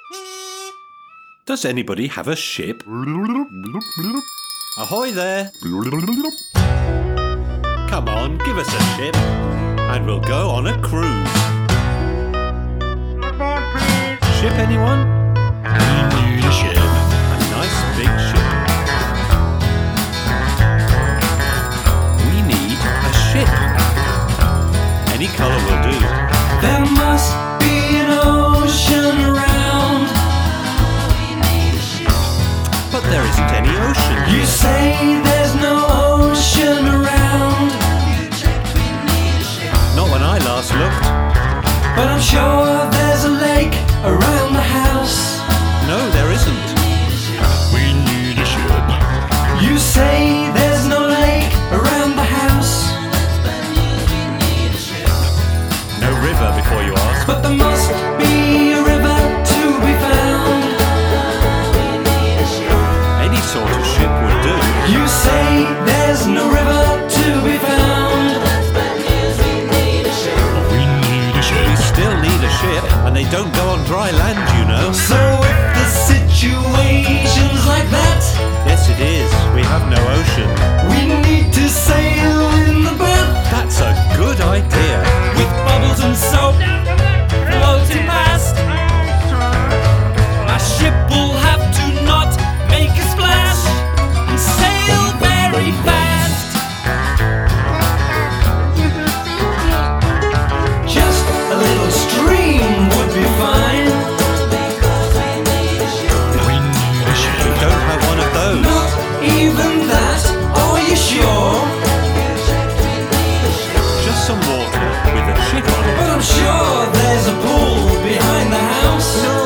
Does anybody have a ship? Ahoy there! Come on, give us a ship, and we'll go on a cruise. Ship, anyone? We need a ship. A nice big ship. We need a ship. Any colour will do. There must be an ocean around. But there isn't any ocean. You say there's no ocean around, Not when I last looked. but I'm sure there's a lake around the house. No, there isn't. We need a ship. You say there's no lake around the house, No river before you ask. but there must be a river to be found. Any sort of ship would do. You say there's no river to be found. We need a We ship. still need a ship, and they don't go on dry land, you know. So if the situation's like that, Yes, it is. We have no ocean. we need to sail in the bath That's a good idea. with bubbles and soap floating past. Our ship will have to not make a splash and sail very fast. Just a little stream would be fine. We need a We ship. don't have one of those. Not even that, are you sure? Just some water with a ship on it. But I'm sure there's a pool behind the house. No.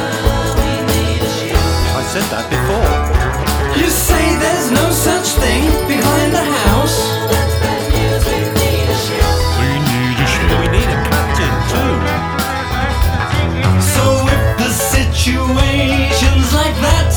I said that before. You say there's no such thing behind the house. We need a We ship. need a captain too. So if the situation's like that,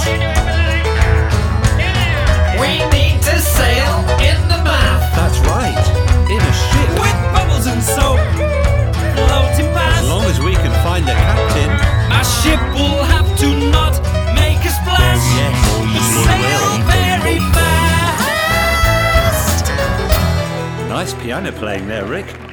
we need to sail in the bath That's right. In a ship. with bubbles and soap floating As past. long as we can find a captain. Our ship will have to not make a splash. Yes, But we sail will. very fast. Nice piano playing there, Rick.